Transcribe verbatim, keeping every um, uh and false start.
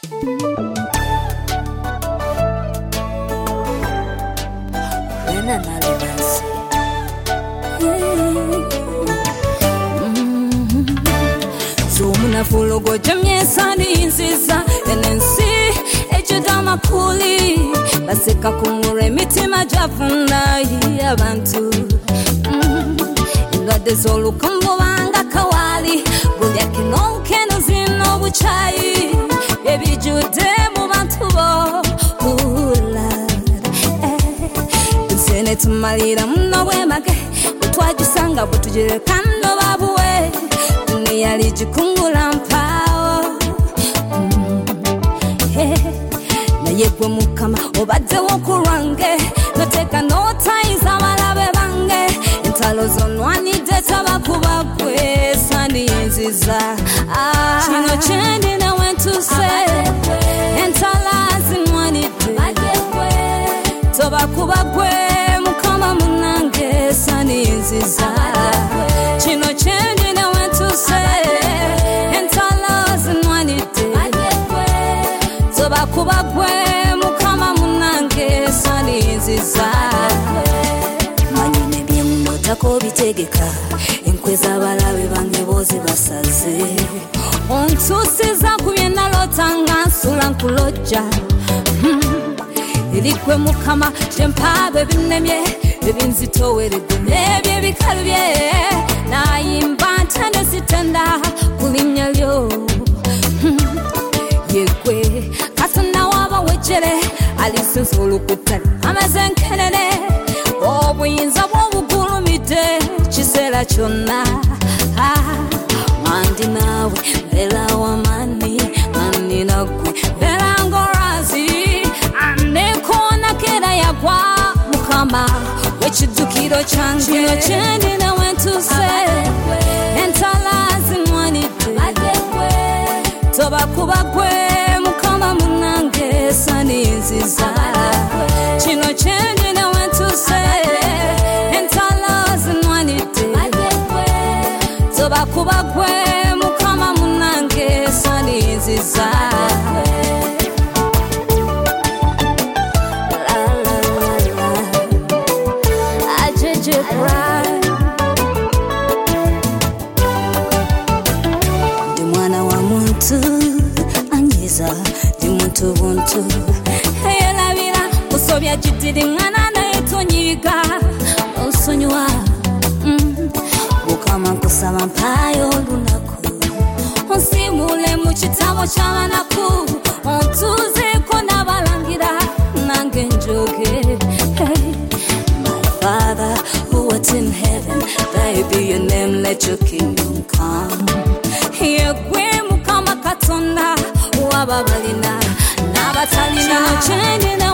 Rena na Levansi. Zumuna fulogo jamye sani nziza enensi ejudama kuli baseka kumure mitima jafunda y'abantu indwade z'olukambo banga kawali bulya kino keno zino bucayi ebijude mu bantu bo ula nsene tumalira muno bwemage twajusanga butujire kando babuwe yali jikungula mpao na yegwe mukama obadde wokulwange noteka notaiza malabe bange entalo zonwanidde tabakubagwe sani nziza kino kyendi nawe ntuse entala zinwanidde tobakubagwe mukama munange sani nziza kino kyendi nawe kubagwe mukama munange sani nziza manyine byemunotako bitegeka enkweza abalabe bange boze basaze ontusiza kubye nalotanga nsula nkuloja ilikwe mukama jempabe binemye ebinzitoweredde nebye bikalubye nayimba ntende sitenda kulimya lyo yekwe kasana waba wechere alisensolo kutali amazenkenene obuyinza bw'obugulumide kisera kyonna mandi nawe bela wamani mandi nagwe bela ngorazi anekona kera yagwa mukama wekidukiro kyange kino kyendi nawe ntuse entala zinwanidde tobakubagwe mukama munange sani nziza kino kyendi nawe ntuse entala zinwanidde tobakubagwe mukama munange sani nziza ajeje pride ndi mwana wa muntu di muntu buntu eyelabira usobya jidiri ngana na etonyiga osonywa mukama kusaba mpayo lunaku onsimule mu kitabo ky'abanaku ontuze ko nabalangira nange njoge my Father who art in heaven, thy be your name, let your kingdom come. Yegwe mukama katonda wababalina nabatalina kyendi